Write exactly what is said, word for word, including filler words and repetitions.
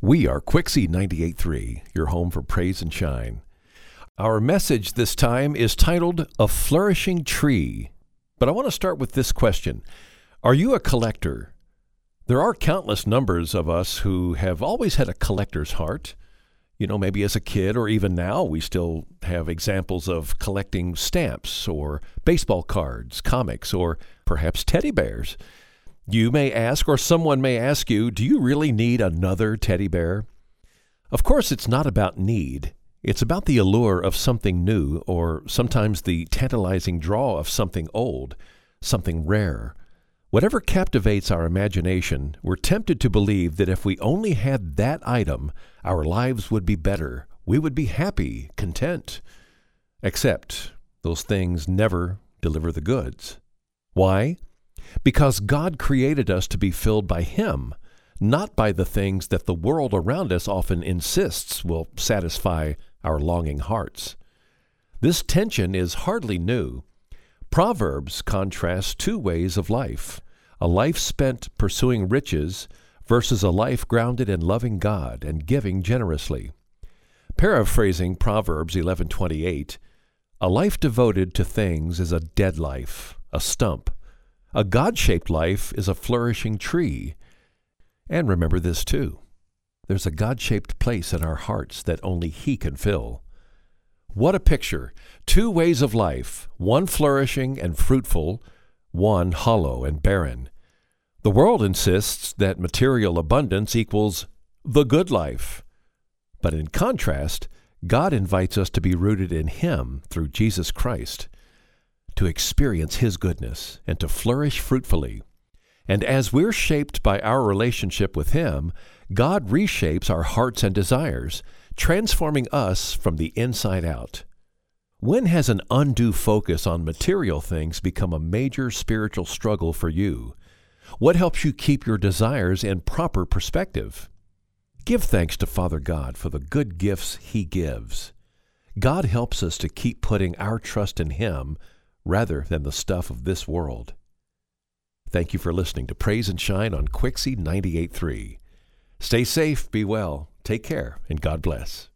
We are Quixie ninety-eight point three, your home for praise and shine. Our message this time is titled, A Flourishing Tree. But I want to start with this question. Are you a collector? There are countless numbers of us who have always had a collector's heart. You know, maybe as a kid or even now, we still have examples of collecting stamps or baseball cards, comics, or perhaps teddy bears. You may ask, or someone may ask you, do you really need another teddy bear? Of course, it's not about need. It's about the allure of something new, or sometimes the tantalizing draw of something old, something rare. Whatever captivates our imagination, we're tempted to believe that if we only had that item, our lives would be better. We would be happy, content. Except those things never deliver the goods. Why? Because God created us to be filled by Him, not by the things that the world around us often insists will satisfy our longing hearts. This tension is hardly new. Proverbs contrasts two ways of life, a life spent pursuing riches versus a life grounded in loving God and giving generously. Paraphrasing Proverbs eleven twenty-eight, a life devoted to things is a dead life, a stump. A God-shaped life is a flourishing tree. And remember this too. There's a God-shaped place in our hearts that only He can fill. What a picture. Two ways of life, one flourishing and fruitful, one hollow and barren. The world insists that material abundance equals the good life. But in contrast, God invites us to be rooted in Him through Jesus Christ, to experience His goodness and to flourish fruitfully. And as we're shaped by our relationship with Him, God reshapes our hearts and desires, transforming us from the inside out. When has an undue focus on material things become a major spiritual struggle for you? What helps you keep your desires in proper perspective? Give thanks to Father God for the good gifts He gives. God helps us to keep putting our trust in Him rather than the stuff of this world. Thank you for listening to Praise and Shine on Quixie ninety-eight point three. Stay safe, be well, take care, and God bless.